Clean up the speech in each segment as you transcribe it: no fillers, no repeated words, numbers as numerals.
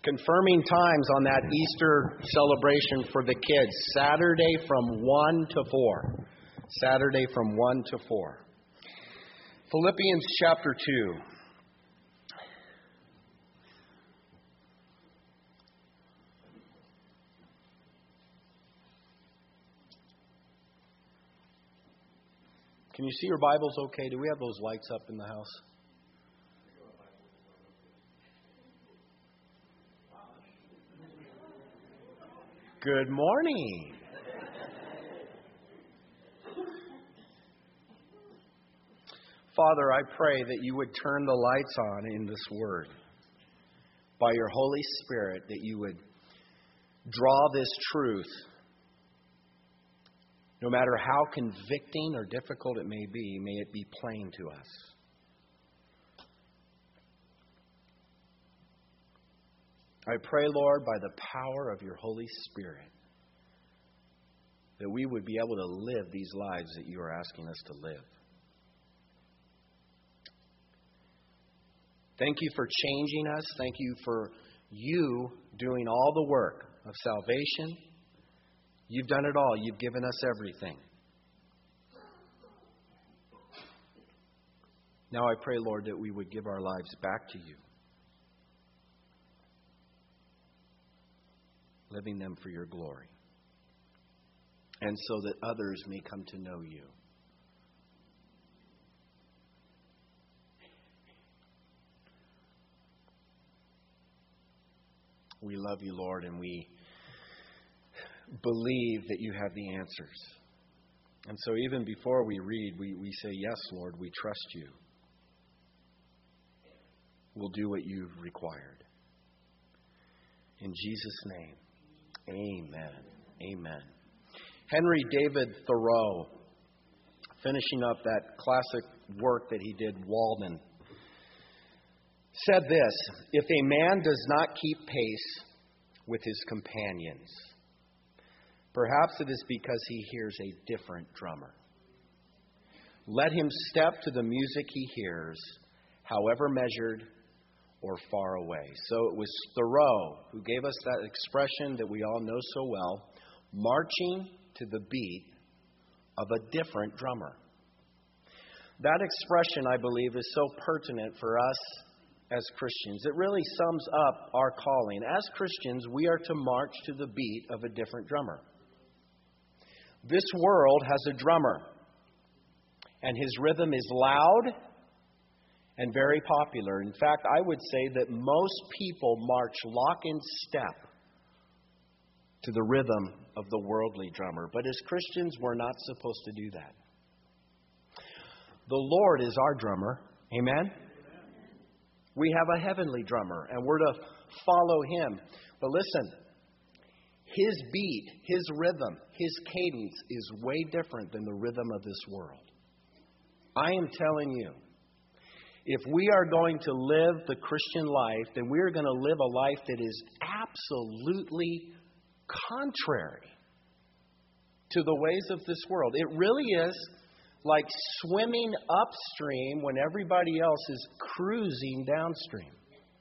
Confirming times on that Easter celebration for the kids. Saturday from 1 to 4. Saturday from 1 to 4. Philippians chapter 2. Can you see your Bibles okay? Do we have those lights up in the house? Good morning. Father, I pray that you would turn the lights on in this word. By your Holy Spirit, that you would draw this truth, no matter how convicting or difficult it may it be plain to us. I pray, Lord, by the power of your Holy Spirit, that we would be able to live these lives that you are asking us to live. Thank you for changing us. Thank you for you doing all the work of salvation. You've done it all. You've given us everything. Now I pray, Lord, that we would give our lives back to you, living them for your glory, and so that others may come to know you. We love you, Lord, and we believe that you have the answers. And so even before we read, we say, yes, Lord, we trust you. We'll do what you've required. In Jesus' name, amen. Amen. Henry David Thoreau, finishing up that classic work that he did, Walden, said this: if a man does not keep pace with his companions, perhaps it is because he hears a different drummer. Let him step to the music he hears, however measured or far away. So it was Thoreau who gave us that expression that we all know so well, marching to the beat of a different drummer. That expression, I believe, is so pertinent for us as Christians. It really sums up our calling. As Christians, we are to march to the beat of a different drummer. This world has a drummer, and his rhythm is loud and very popular. In fact, I would say that most people march lock in step to the rhythm of the worldly drummer. But as Christians, we're not supposed to do that. The Lord is our drummer. Amen? We have a heavenly drummer, and we're to follow him. But listen, his beat, his rhythm, his cadence is way different than the rhythm of this world. I am telling you, if we are going to live the Christian life, then we are going to live a life that is absolutely contrary to the ways of this world. It really is like swimming upstream when everybody else is cruising downstream.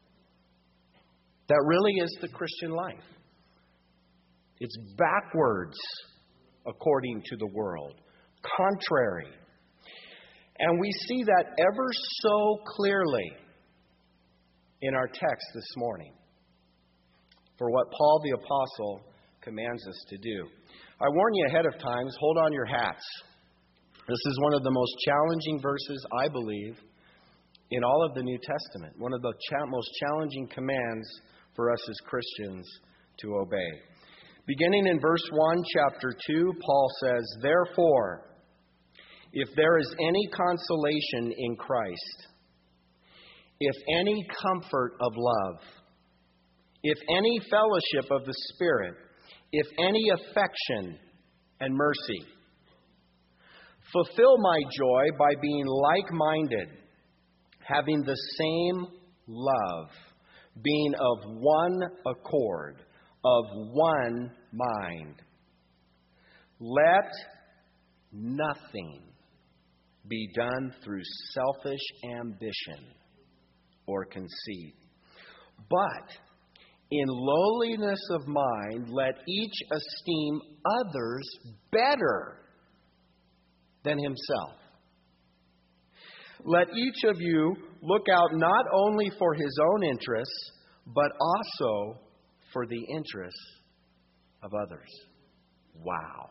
That really is the Christian life. It's backwards according to the world, contrary. And we see that ever so clearly in our text this morning for what Paul the Apostle commands us to do. I warn you ahead of time, hold on your hats. This is one of the most challenging verses, I believe, in all of the New Testament. One of the most challenging commands for us as Christians to obey. Beginning in verse 1, chapter 2, Paul says, therefore, if there is any consolation in Christ, if any comfort of love, if any fellowship of the Spirit, if any affection and mercy, fulfill my joy by being like-minded, having the same love, being of one accord, of one mind. Let nothing be done through selfish ambition or conceit, but In lowliness of mind, let each esteem others better than himself. Let each of you look out not only for his own interests, but also for the interests of others. Wow.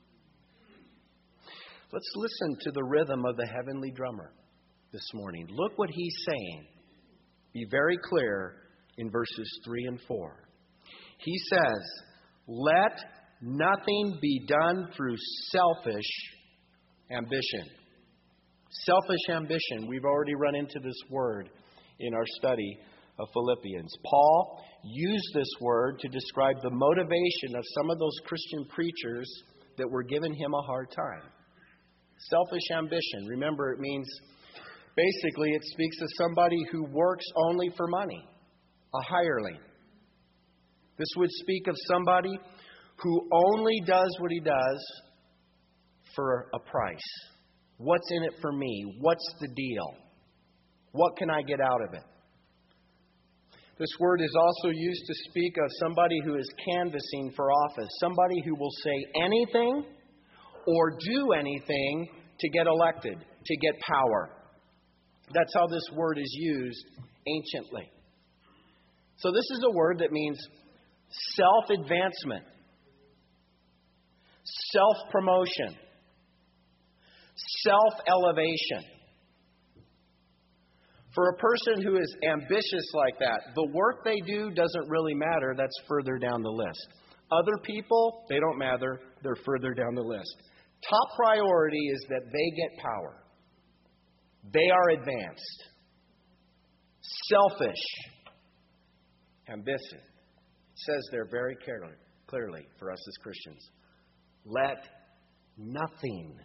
Let's listen to the rhythm of the heavenly drummer this morning. Look what he's saying. Be very clear in verses 3 and 4. He says, let nothing be done through selfish ambition. Selfish ambition. We've already run into this word in our study of Philippians. Paul used this word to describe the motivation of some of those Christian preachers that were giving him a hard time. Selfish ambition. Remember, it means, basically, it speaks of somebody who works only for money, a hireling. This would speak of somebody who only does what he does for a price. What's in it for me? What's the deal? What can I get out of it? This word is also used to speak of somebody who is canvassing for office, somebody who will say anything or do anything to get elected, to get power. That's how this word is used anciently. So this is a word that means self-advancement, self-promotion, self-elevation. For a person who is ambitious like that, the work they do doesn't really matter. That's further down the list. Other people, they don't matter. They're further down the list. Top priority is that they get power. They are advanced. Selfish ambition. It says there very clearly for us as Christians, let nothing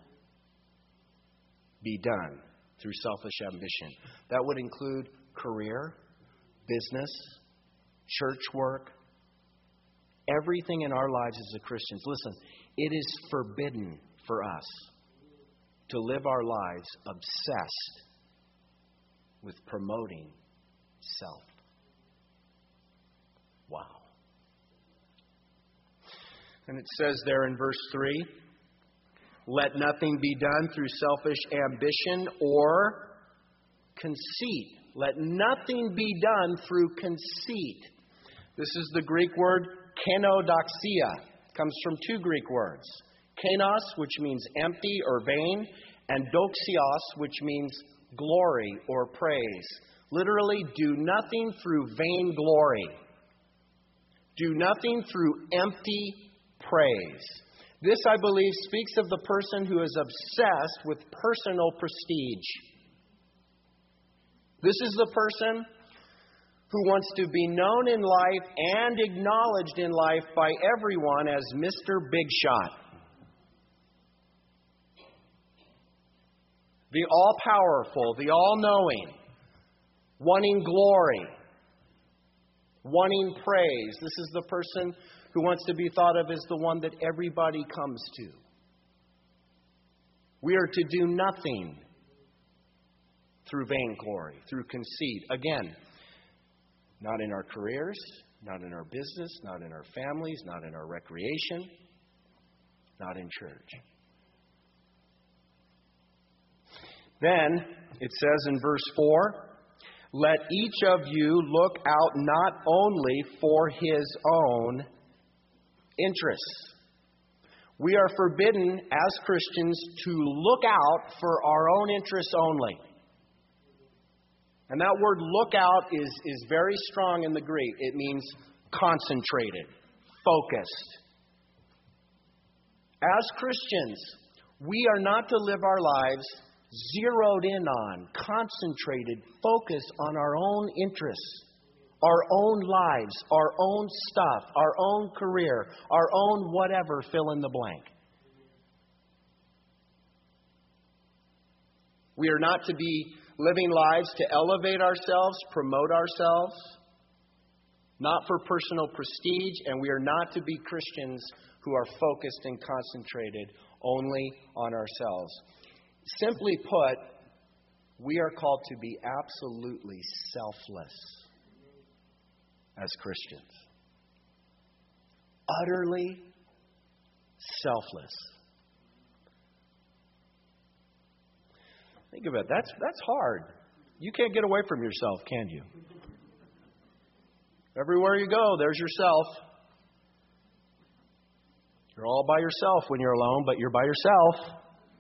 be done through selfish ambition. That would include career, business, church work, everything in our lives as Christians. Listen, it is forbidden for us to live our lives obsessed with promoting self. Wow. And it says there in verse 3, let nothing be done through selfish ambition or conceit. Let nothing be done through conceit. This is the Greek word kenodoxia. It comes from two Greek words. Kenos, which means empty or vain, and doxios, which means glory or praise. Literally, do nothing through vain glory. Do nothing through empty praise. This, I believe, speaks of the person who is obsessed with personal prestige. This is the person who wants to be known in life and acknowledged in life by everyone as Mr. Big Shot. The all-powerful, the all-knowing, wanting glory, wanting praise. This is the person who wants to be thought of as the one that everybody comes to. We are to do nothing through vainglory, through conceit. Again, not in our careers, not in our business, not in our families, not in our recreation, not in church. Then, it says in verse 4, let each of you look out not only for his own interests. We are forbidden as Christians to look out for our own interests only. And that word look out is very strong in the Greek. It means concentrated, focused. As Christians, we are not to live our lives zeroed in on, concentrated, focused on our own interests, our own lives, our own stuff, our own career, our own whatever, fill in the blank. We are not to be living lives to elevate ourselves, promote ourselves, not for personal prestige, and we are not to be Christians who are focused and concentrated only on ourselves. Simply put, we are called to be absolutely selfless as Christians. utterly selfless. Think of it. That's hard. You can't get away from yourself, can you? Everywhere you go, there's yourself. You're all by yourself when you're alone, but you're by yourself.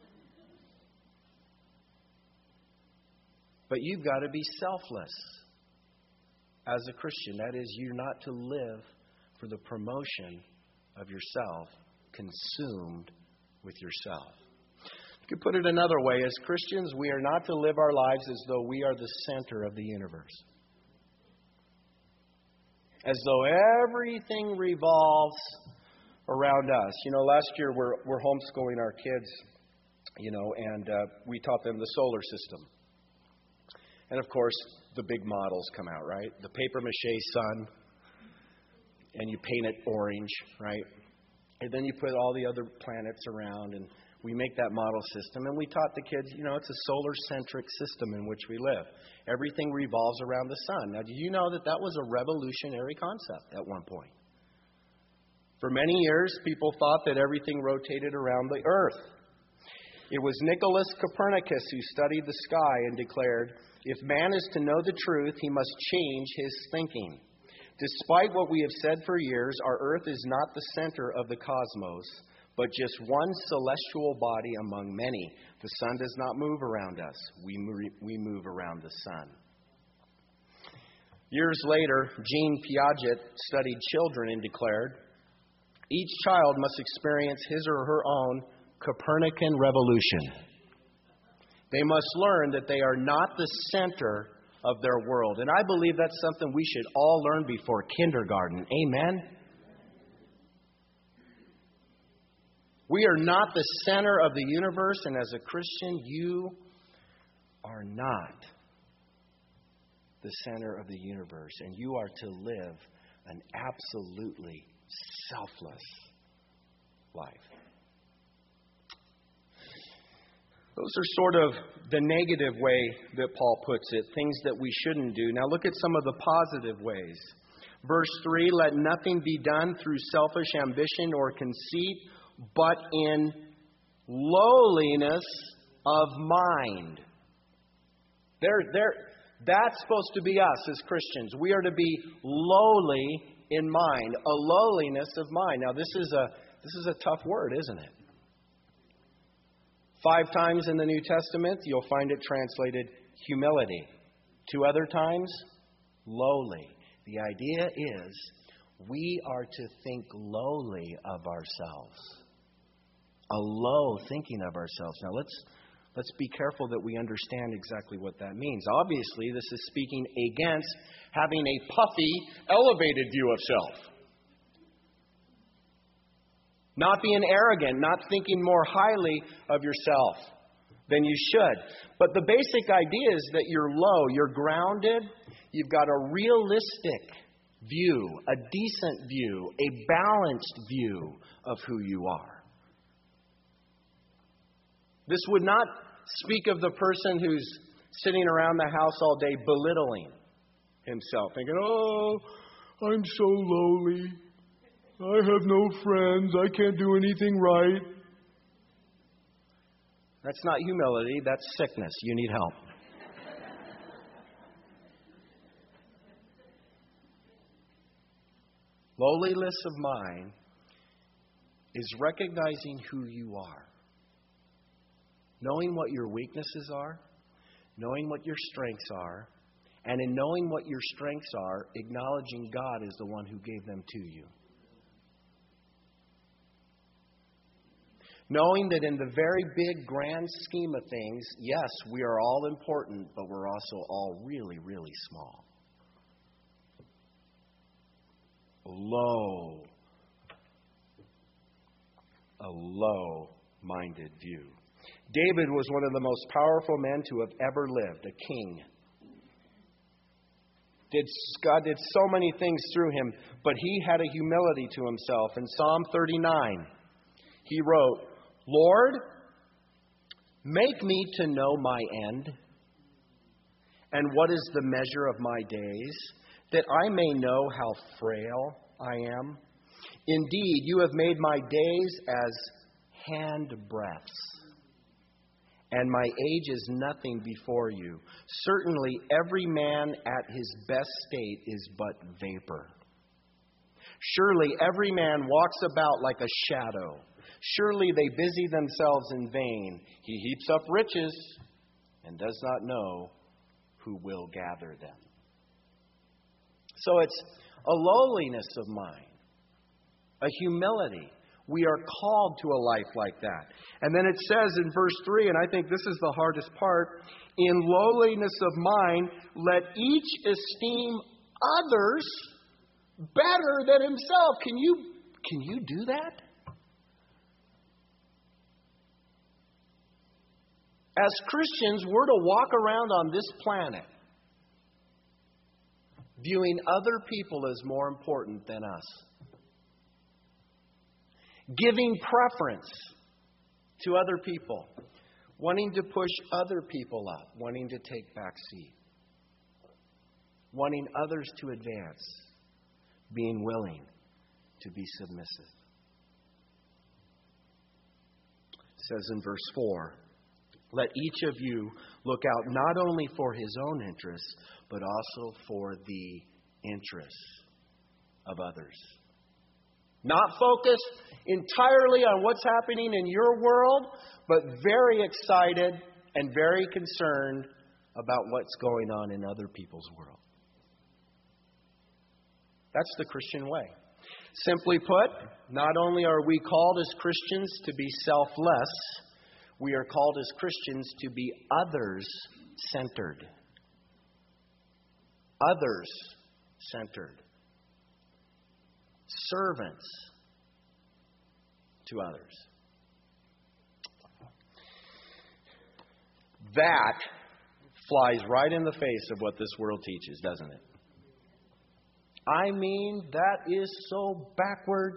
But you've got to be selfless as a Christian. That is, you're not to live for the promotion of yourself, consumed with yourself. You could put it another way. As Christians, we are not to live our lives as though we are the center of the universe. As though everything revolves around us. Last year we're homeschooling our kids, and we taught them the solar system. And of course, the big models come out, right? The paper mache sun, and you paint it orange, right? And then you put all the other planets around, and we make that model system. And we taught the kids, it's a solar-centric system in which we live. Everything revolves around the sun. Now, do you know that was a revolutionary concept at one point? For many years, people thought that everything rotated around the earth. It was Nicholas Copernicus who studied the sky and declared, if man is to know the truth, he must change his thinking. Despite what we have said for years, our earth is not the center of the cosmos, but just one celestial body among many. The sun does not move around us. We move around the sun. Years later, Jean Piaget studied children and declared, each child must experience his or her own Copernican revolution. They must learn that they are not the center of their world. And I believe that's something we should all learn before kindergarten. Amen? We are not the center of the universe, and as a Christian, you are not the center of the universe, and you are to live an absolutely selfless life. Those are sort of the negative way that Paul puts it, things that we shouldn't do. Now look at some of the positive ways. Verse 3, let nothing be done through selfish ambition or conceit, but in lowliness of mind. That's supposed to be us as Christians. We are to be lowly in mind, a lowliness of mind. Now this is a tough word, isn't it? 5 times in the New Testament, you'll find it translated humility. 2 other times, lowly. The idea is we are to think lowly of ourselves. A low thinking of ourselves. Now let's be careful that we understand exactly what that means. Obviously, this is speaking against having a puffy, elevated view of self. Not being arrogant, not thinking more highly of yourself than you should. But the basic idea is that you're low, you're grounded, you've got a realistic view, a decent view, a balanced view of who you are. This would not speak of the person who's sitting around the house all day belittling himself, thinking, oh, I'm so lowly. I have no friends. I can't do anything right. That's not humility. That's sickness. You need help. Lowliness of mind is recognizing who you are. Knowing what your weaknesses are. Knowing what your strengths are. And in knowing what your strengths are, acknowledging God is the one who gave them to you. Knowing that in the very big, grand scheme of things, yes, we are all important, but we're also all really, really small. A low-minded view. David was one of the most powerful men to have ever lived, a king. God did so many things through him, but he had a humility to himself. In Psalm 39, he wrote, Lord, make me to know my end, and what is the measure of my days, that I may know how frail I am. Indeed, you have made my days as handbreadths, and my age is nothing before you. Certainly, every man at his best state is but vapor. Surely, every man walks about like a shadow. Surely, they busy themselves in vain. He heaps up riches and does not know who will gather them. So it's a lowliness of mind, a humility. We are called to a life like that. And then it says in verse 3, and I think this is the hardest part, in lowliness of mind, let each esteem others better than himself. Can you do that? As Christians, we're to walk around on this planet viewing other people as more important than us. Giving preference to other people. Wanting to push other people up. Wanting to take back seat. Wanting others to advance. Being willing to be submissive. It says in verse 4, let each of you look out not only for his own interests, but also for the interests of others. Not focused entirely on what's happening in your world, but very excited and very concerned about what's going on in other people's world. That's the Christian way. Simply put, not only are we called as Christians to be selfless, we are called as Christians to be others-centered. Others-centered. Servants to others. That flies right in the face of what this world teaches, doesn't it? I mean, that is so backwards.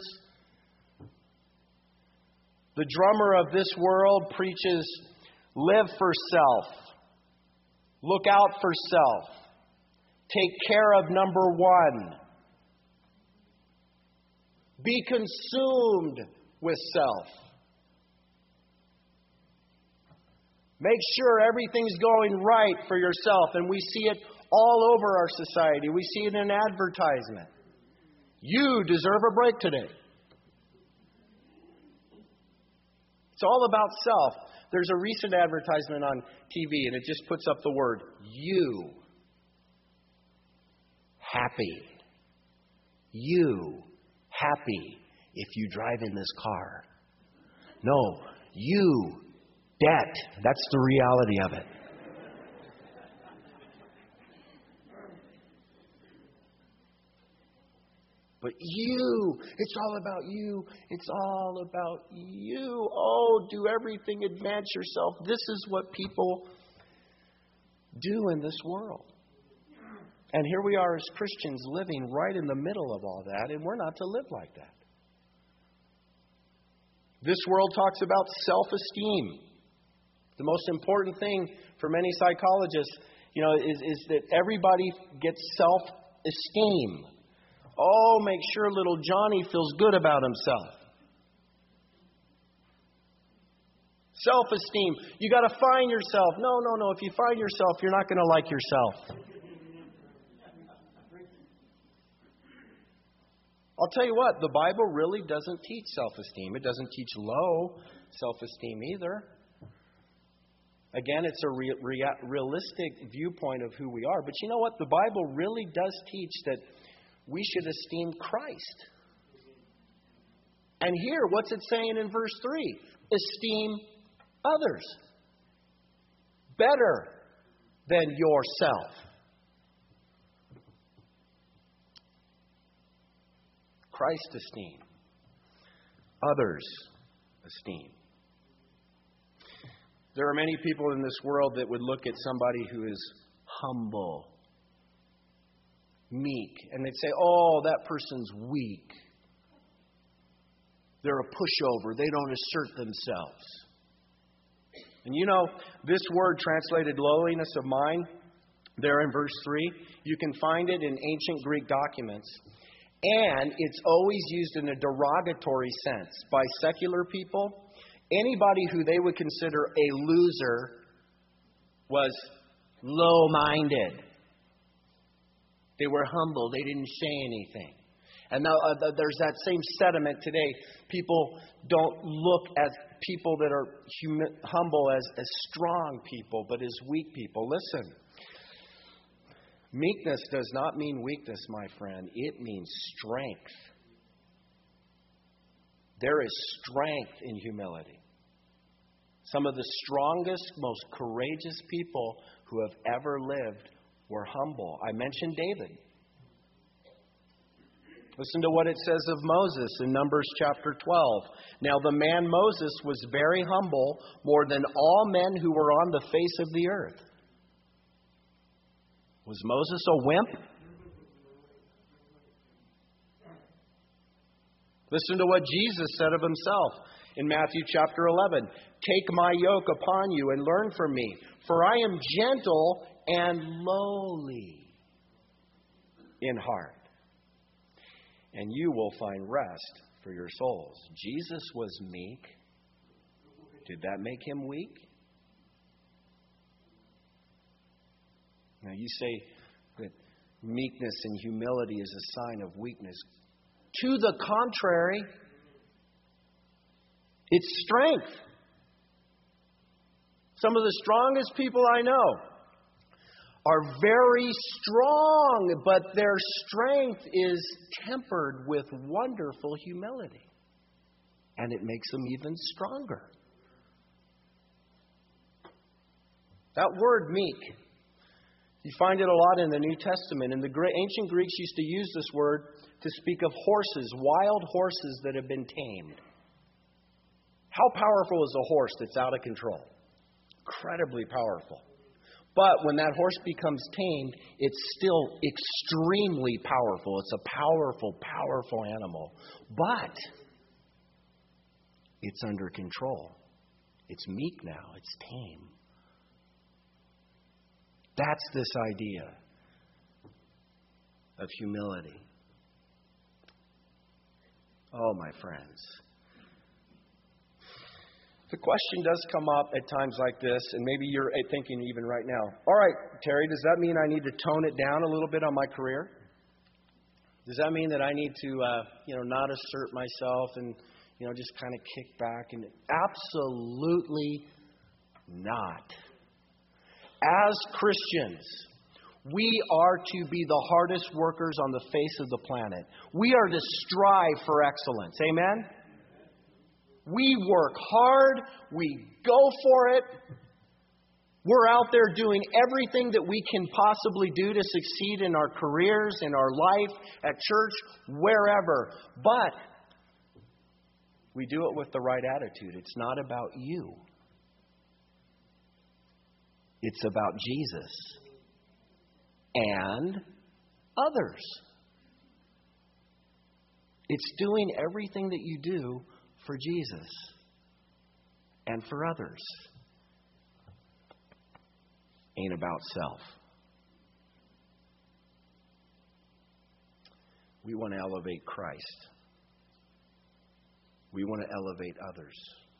The drummer of this world preaches, live for self. Look out for self. Take care of number one. Be consumed with self. Make sure everything's going right for yourself. And we see it all over our society. We see it in advertisement. You deserve a break today. It's all about self. There's a recent advertisement on TV, and it just puts up the word, you. Happy. You. Happy if you drive in this car. No, you. Debt. That's the reality of it. But you, it's all about you. It's all about you. Oh, do everything, advance yourself. This is what people do in this world. And here we are as Christians living right in the middle of all that, and we're not to live like that. This world talks about self-esteem. The most important thing for many psychologists, is that everybody gets self-esteem. Oh, make sure little Johnny feels good about himself. Self-esteem. You got to find yourself. No. If you find yourself, you're not going to like yourself. I'll tell you what, the Bible really doesn't teach self-esteem. It doesn't teach low self-esteem either. Again, it's a realistic viewpoint of who we are. But you know what? The Bible really does teach that we should esteem Christ. And here, what's it saying in verse 3? Esteem others better than yourself. Christ esteem. Others esteem. There are many people in this world that would look at somebody who is humble, meek, and they'd say, oh, that person's weak. They're a pushover. They don't assert themselves. And this word translated lowliness of mind, there in verse 3, you can find it in ancient Greek documents. And it's always used in a derogatory sense by secular people. Anybody who they would consider a loser was low-minded. They were humble. They didn't say anything. And now there's that same sentiment today. People don't look at people that are humble as strong people, but as weak people. Listen, meekness does not mean weakness, my friend. It means strength. There is strength in humility. Some of the strongest, most courageous people who have ever lived were humble. I mentioned David. Listen to what it says of Moses in Numbers chapter 12. Now the man Moses was very humble, more than all men who were on the face of the earth. Was Moses a wimp? Listen to what Jesus said of himself in Matthew chapter 11. Take my yoke upon you and learn from me, for I am gentle and lowly in heart, and you will find rest for your souls. Jesus was meek. Did that make him weak? Now you say that meekness and humility is a sign of weakness. To the contrary, it's strength. Some of the strongest people I know are very strong, but their strength is tempered with wonderful humility. And it makes them even stronger. That word meek, you find it a lot in the New Testament. And the ancient Greeks used to use this word to speak of horses, wild horses that have been tamed. How powerful is a horse that's out of control? Incredibly powerful. But when that horse becomes tamed, it's still extremely powerful. It's a powerful, powerful animal. But it's under control. It's meek now. It's tame. That's this idea of humility. Oh, my friends. The question does come up at times like this, and maybe you're thinking even right now, all right, Terry, does that mean I need to tone it down a little bit on my career? Does that mean that I need to, not assert myself and, just kind of kick back? And absolutely not. As Christians, we are to be the hardest workers on the face of the planet. We are to strive for excellence. Amen? We work hard. We go for it. We're out there doing everything that we can possibly do to succeed in our careers, in our life, at church, wherever. But we do it with the right attitude. It's not about you. It's about Jesus and others. It's doing everything that you do for Jesus and for others. Ain't about self. We want to elevate Christ. We want to elevate others.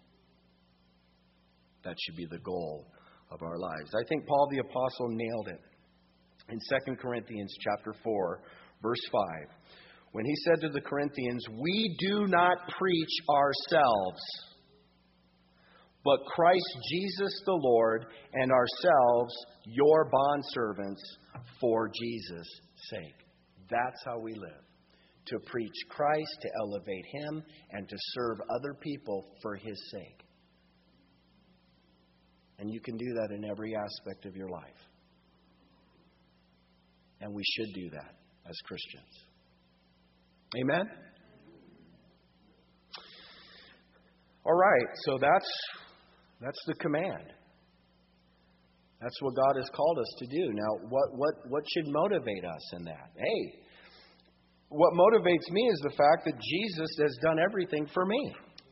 That should be the goal of our lives. I think Paul the Apostle nailed it in 2 Corinthians chapter 4, verse 5. When he said to the Corinthians, we do not preach ourselves, but Christ Jesus the Lord, and ourselves your bondservants for Jesus' sake. That's how we live. To preach Christ, to elevate Him, and to serve other people for His sake. And you can do that in every aspect of your life. And we should do that as Christians. Amen? All right, so that's the command. That's what God has called us to do. Now, what should motivate us in that? Hey, what motivates me is the fact that Jesus has done everything for me.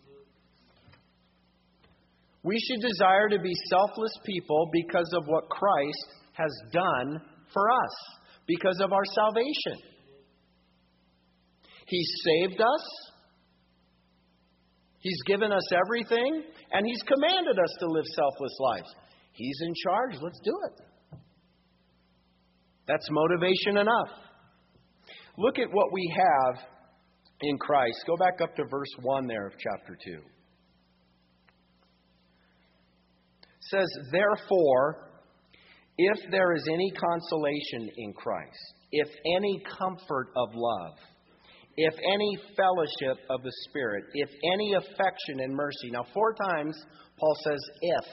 We should desire to be selfless people because of what Christ has done for us, because of our salvation. He's saved us. He's given us everything. And He's commanded us to live selfless lives. He's in charge. Let's do it. That's motivation enough. Look at what we have in Christ. Go back up to verse 1 there of chapter 2. It says, therefore, if there is any consolation in Christ, if any comfort of love, if any fellowship of the Spirit, if any affection and mercy. Now, 4 times Paul says if.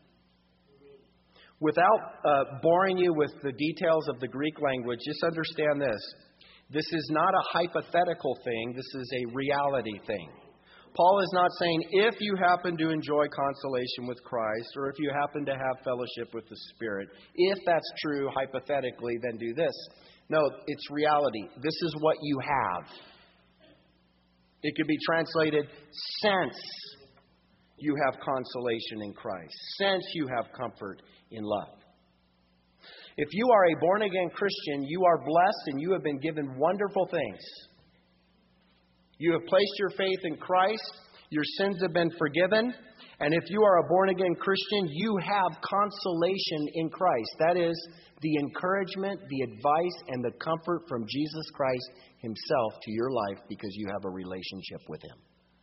Without boring you with the details of the Greek language, just understand this. This is not a hypothetical thing. This is a reality thing. Paul is not saying if you happen to enjoy consolation with Christ or if you happen to have fellowship with the Spirit, if that's true hypothetically, then do this. No, it's reality. This is what you have. It could be translated, since you have consolation in Christ, since you have comfort in love. If you are a born-again Christian, you are blessed and you have been given wonderful things. You have placed your faith in Christ. Your sins have been forgiven. And if you are a born-again Christian, you have consolation in Christ. That is the encouragement, the advice, and the comfort from Jesus Christ Himself to your life because you have a relationship with Him.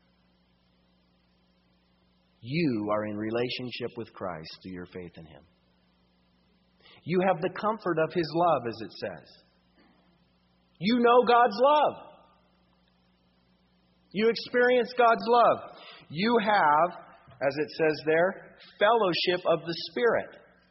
You are in relationship with Christ through your faith in Him. You have the comfort of His love, as it says. You know God's love. You experience God's love. You have, as it says there, fellowship of the Spirit.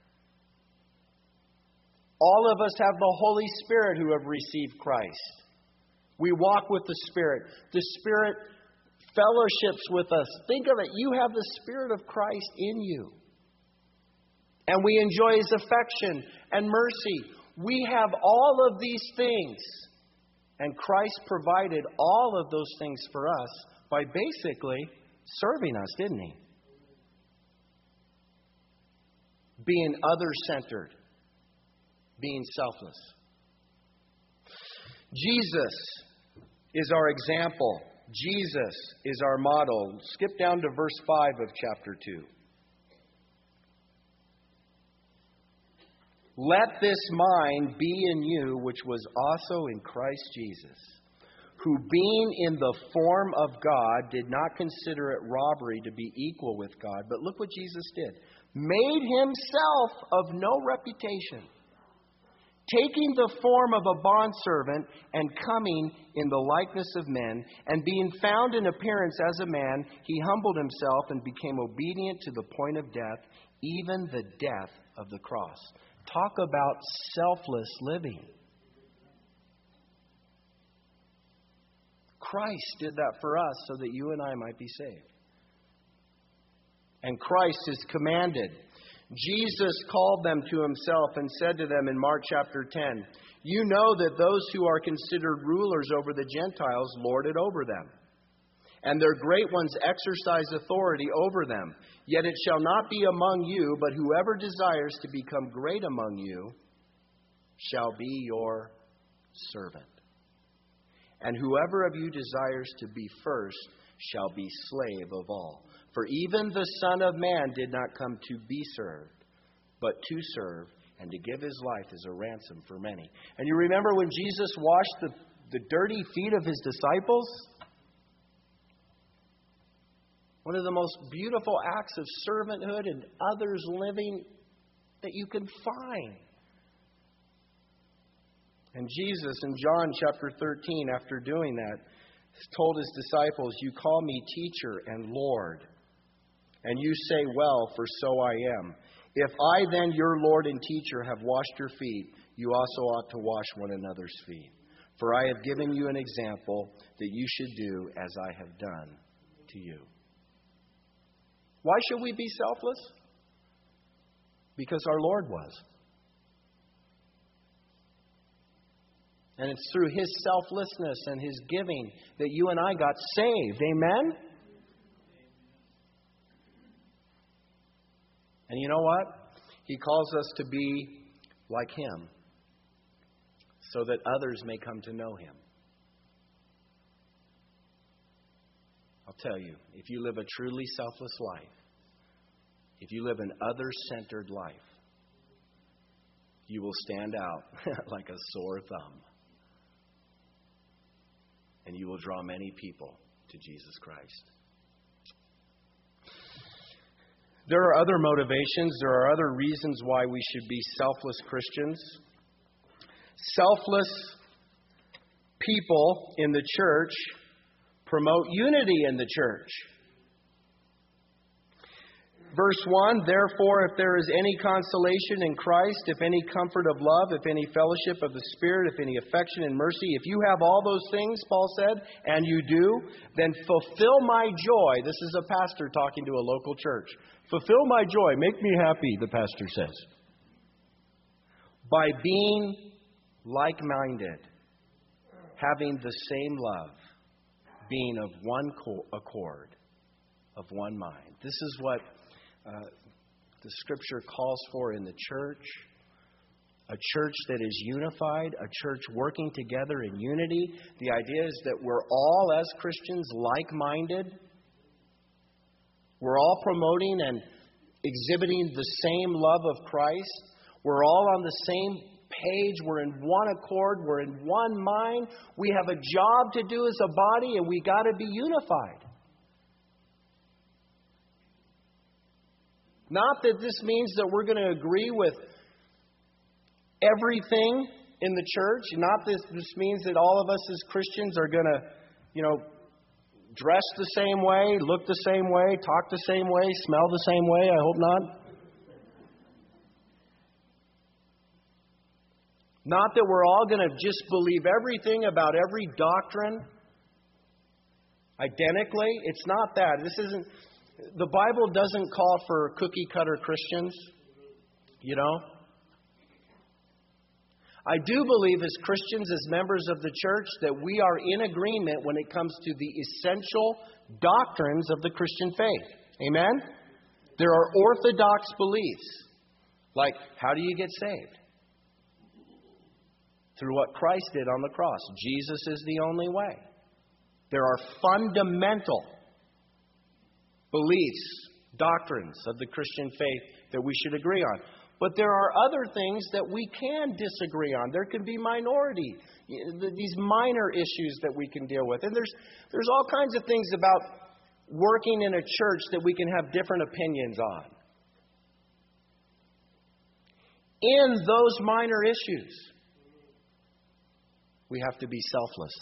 All of us have the Holy Spirit who have received Christ. We walk with the Spirit. The Spirit fellowships with us. Think of it. You have the Spirit of Christ in you. And we enjoy His affection and mercy. We have all of these things. And Christ provided all of those things for us by basically serving us, didn't He? Being other-centered. Being selfless. Jesus is our example. Jesus is our model. Skip down to verse 5 of chapter 2. Let this mind be in you, which was also in Christ Jesus, who being in the form of God did not consider it robbery to be equal with God. But look what Jesus did. Made Himself of no reputation, taking the form of a bondservant and coming in the likeness of men, and being found in appearance as a man, He humbled Himself and became obedient to the point of death, even the death of the cross. Talk about selfless living. Christ did that for us so that you and I might be saved. And Christ is commanded. Jesus called them to Himself and said to them in Mark chapter 10, you know that those who are considered rulers over the Gentiles lord it over them, and their great ones exercise authority over them. Yet it shall not be among you, but whoever desires to become great among you shall be your servant. And whoever of you desires to be first shall be slave of all. For even the Son of Man did not come to be served, but to serve and to give His life as a ransom for many. And you remember when Jesus washed the dirty feet of His disciples? One of the most beautiful acts of servanthood and others living that you can find. And Jesus in John chapter 13, after doing that, told His disciples, you call me teacher and Lord, and you say, well, for so I am. If I then, your Lord and teacher, have washed your feet, you also ought to wash one another's feet. For I have given you an example that you should do as I have done to you. Why should we be selfless? Because our Lord was. And it's through His selflessness and His giving that you and I got saved. Amen? And you know what? He calls us to be like Him so that others may come to know Him. I'll tell you, if you live a truly selfless life, if you live an other-centered life, you will stand out like a sore thumb. And you will draw many people to Jesus Christ. There are other motivations. There are other reasons why we should be selfless Christians. Selfless people in the church promote unity in the church. Verse 1, therefore, if there is any consolation in Christ, if any comfort of love, if any fellowship of the Spirit, if any affection and mercy, if you have all those things, Paul said, and you do, then fulfill my joy. This is a pastor talking to a local church. Fulfill my joy. Make me happy, the pastor says. By being like-minded, having the same love, being of one accord, of one mind. This is what the Scripture calls for in the church. A church that is unified, a church working together in unity. The idea is that we're all, as Christians, like-minded. We're all promoting and exhibiting the same love of Christ. We're all on the same page. We're in one accord. We're in one mind. We have a job to do as a body, and we got to be unified. Not that this means that we're going to agree with everything in the church. Not that this means that all of us as Christians are going to, dress the same way, look the same way, talk the same way, smell the same way. I hope not. Not that we're all going to just believe everything about every doctrine identically. It's not that. The Bible doesn't call for cookie-cutter Christians, I do believe as Christians, as members of the church, that we are in agreement when it comes to the essential doctrines of the Christian faith. Amen? There are orthodox beliefs, like how do you get saved? Through what Christ did on the cross. Jesus is the only way. There are fundamental beliefs, doctrines of the Christian faith that we should agree on. But there are other things that we can disagree on. There can be minority, these minor issues that we can deal with. And there's all kinds of things about working in a church that we can have different opinions on. In those minor issues, we have to be selfless.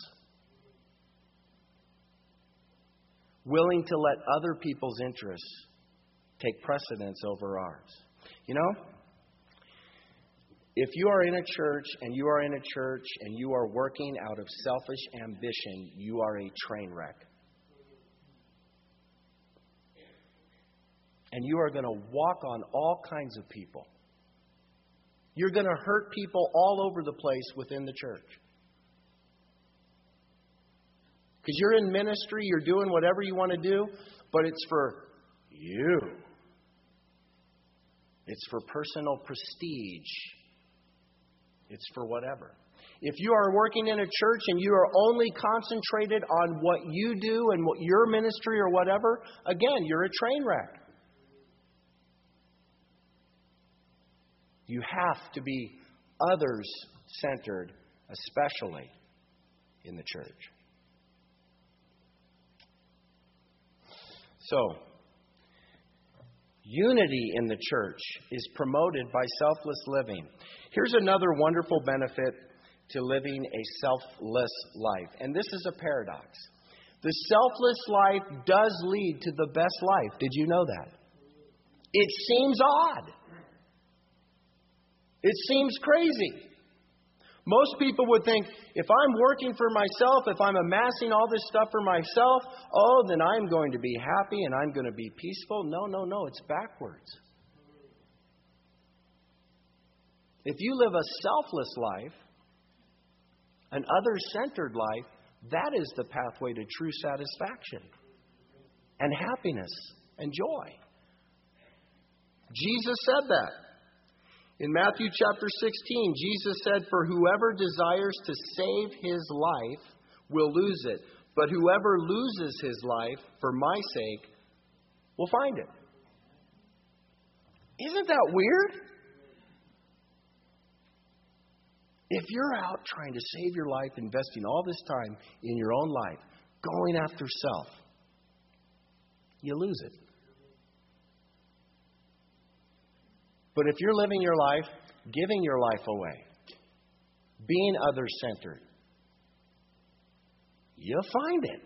Willing to let other people's interests take precedence over ours. If you are in a church and you are working out of selfish ambition, you are a train wreck. And you are going to walk on all kinds of people. You're going to hurt people all over the place within the church. Because you're in ministry, you're doing whatever you want to do, but it's for you. It's for personal prestige. It's for whatever. If you are working in a church and you are only concentrated on what you do and what your ministry or whatever, again, you're a train wreck. You have to be others-centered, especially in the church. So, unity in the church is promoted by selfless living. Here's another wonderful benefit to living a selfless life. And this is a paradox. The selfless life does lead to the best life. Did you know that? It seems odd. It seems crazy. Most people would think, if I'm working for myself, if I'm amassing all this stuff for myself, then I'm going to be happy and I'm going to be peaceful. No, it's backwards. If you live a selfless life, an other-centered life, that is the pathway to true satisfaction and happiness and joy. Jesus said that. In Matthew chapter 16, Jesus said, "For whoever desires to save his life will lose it. But whoever loses his life for my sake will find it. Isn't that weird? If you're out trying to save your life, investing all this time in your own life, going after self, you lose it. But if you're living your life, giving your life away, being other-centered, you'll find it.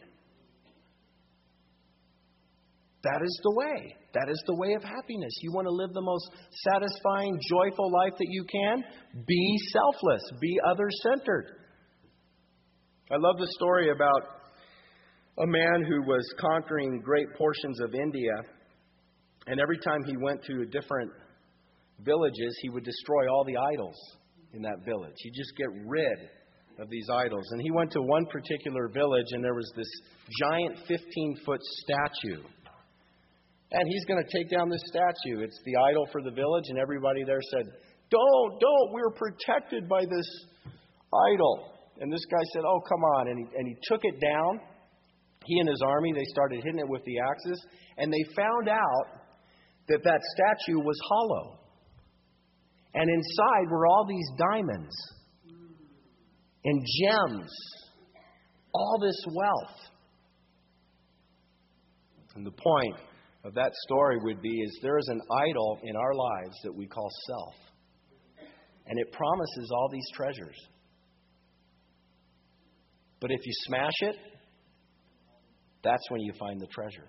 That is the way. That is the way of happiness. You want to live the most satisfying, joyful life that you can? Be selfless. Be other-centered. I love the story about a man who was conquering great portions of India, and every time he went to different villages, he would destroy all the idols in that village. He'd just get rid of these idols. And he went to one particular village, and there was this giant 15-foot statue. And he's going to take down this statue. It's the idol for the village, and everybody there said, Don't, we're protected by this idol. And this guy said, oh, come on. And he took it down. He and his army, they started hitting it with the axes, and they found out that statue was hollow. And inside were all these diamonds and gems, all this wealth. And the point of that story would be is there is an idol in our lives that we call self. And it promises all these treasures. But if you smash it, that's when you find the treasure.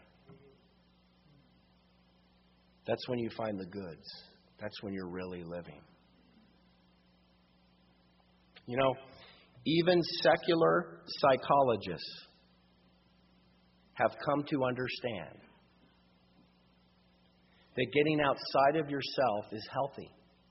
That's when you find the goods. That's when you're really living. You know, even secular psychologists have come to understand that getting outside of yourself is healthy.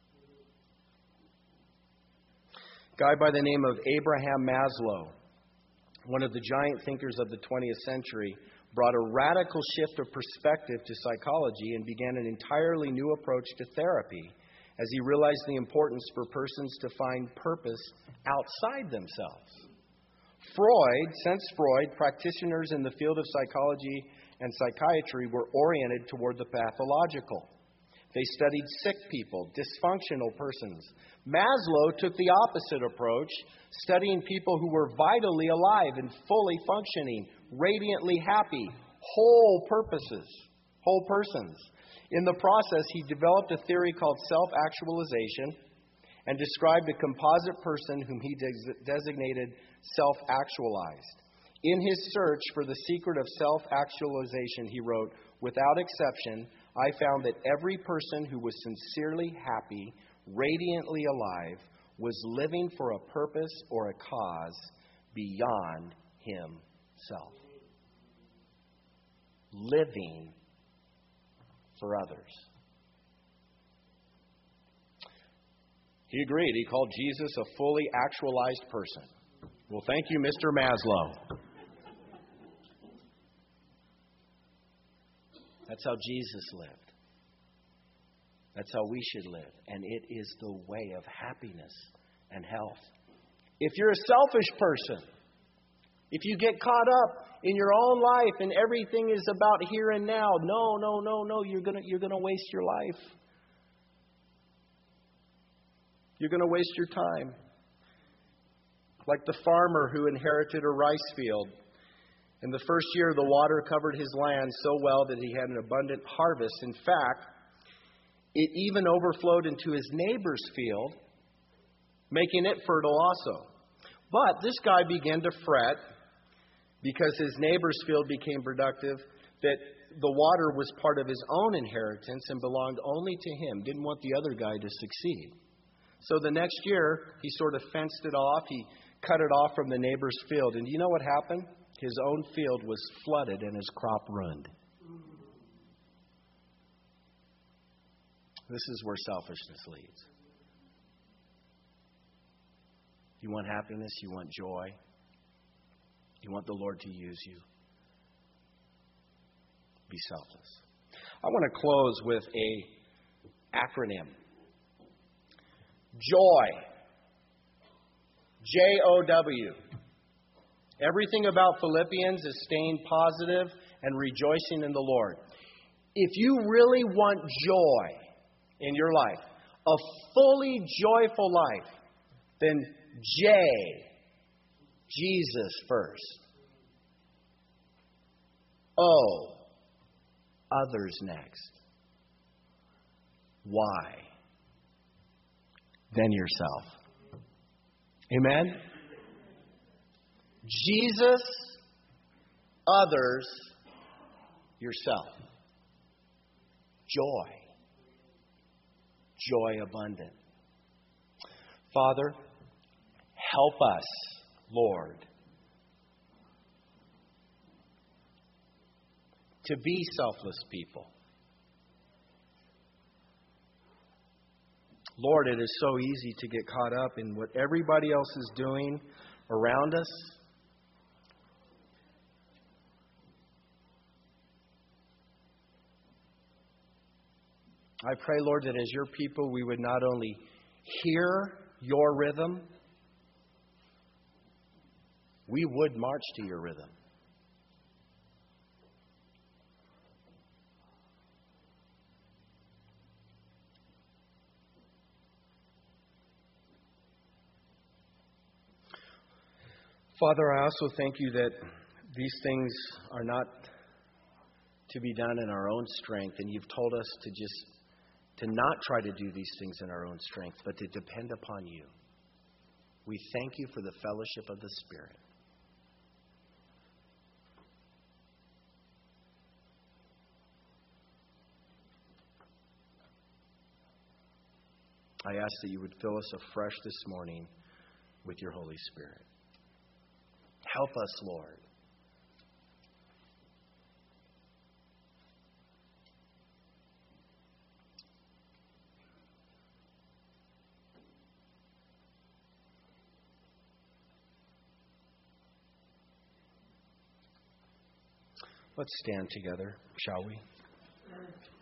A guy by the name of Abraham Maslow, one of the giant thinkers of the 20th century, brought a radical shift of perspective to psychology and began an entirely new approach to therapy as he realized the importance for persons to find purpose outside themselves. Since Freud, practitioners in the field of psychology and psychiatry were oriented toward the pathological. They studied sick people, dysfunctional persons. Maslow took the opposite approach, studying people who were vitally alive and fully functioning, radiantly happy, whole persons. In the process, he developed a theory called self-actualization and described a composite person whom he designated self-actualized. In his search for the secret of self-actualization, he wrote, "Without exception, I found that every person who was sincerely happy, radiantly alive, was living for a purpose or a cause beyond himself." Living for others. He agreed. He called Jesus a fully actualized person. Well, thank you, Mr. Maslow. That's how Jesus lived. That's how we should live. And it is the way of happiness and health. If you're a selfish person, if you get caught up in your own life and everything is about here and now, no, you're gonna waste your life. You're going to waste your time. Like the farmer who inherited a rice field. In the first year, the water covered his land so well that he had an abundant harvest. In fact, it even overflowed into his neighbor's field, making it fertile also. But this guy began to fret because his neighbor's field became productive, that the water was part of his own inheritance and belonged only to him. Didn't want the other guy to succeed. So the next year, he sort of fenced it off. He cut it off from the neighbor's field. And do you know what happened? His own field was flooded and his crop ruined. This is where selfishness leads. You want happiness? You want joy? You want the Lord to use you? Be selfless. I want to close with an acronym. Joy. Jow. Everything about Philippians is staying positive and rejoicing in the Lord. If you really want joy in your life, a fully joyful life, then J, Jesus first. O, others next. Y, then yourself. Amen? Jesus, others, yourself. Joy. Joy abundant. Father, help us, Lord, to be selfless people. Lord, it is so easy to get caught up in what everybody else is doing around us. I pray, Lord, that as your people, we would not only hear your rhythm, we would march to your rhythm. Father, I also thank you that these things are not to be done in our own strength, and you've told us to not try to do these things in our own strength, but to depend upon you. We thank you for the fellowship of the Spirit. I ask that you would fill us afresh this morning with your Holy Spirit. Help us, Lord. Let's stand together, shall we?